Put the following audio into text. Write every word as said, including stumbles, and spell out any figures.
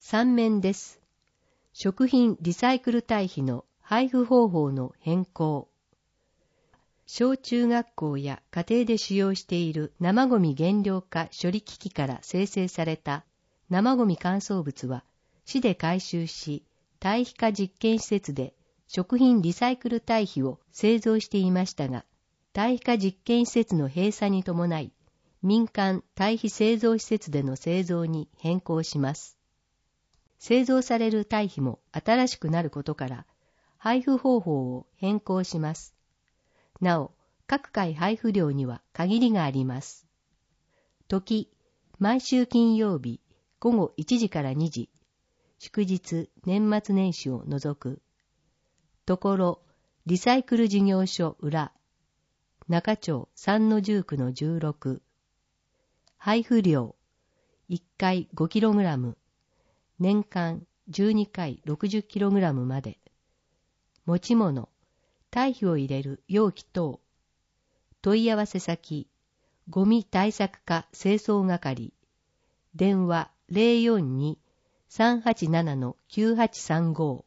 さん面です。食品リサイクル堆肥の配布方法の変更。小中学校や家庭で使用している生ゴミ減量化処理機器から生成された生ゴミ乾燥物は市で回収し、堆肥化実験施設で食品リサイクル堆肥を製造していましたが、堆肥化実験施設の閉鎖に伴い、民間堆肥製造施設での製造に変更します。製造される堆肥も新しくなることから、配布方法を変更します。なお、各回配布量には限りがあります。時、毎週金曜日ごごいちじからにじ、祝日、年末年始を除く。ところ、リサイクル事業所裏、中町 さんのじゅうきゅうのじゅうろく。配布量、いっかい ごキログラム、年間じゅうにかい ろくじゅっキログラムまで。持ち物、堆肥を入れる容器等。問い合わせ先、ゴミ対策課清掃係。電話 ゼロよんに さんはちななのきゅうはちさんご。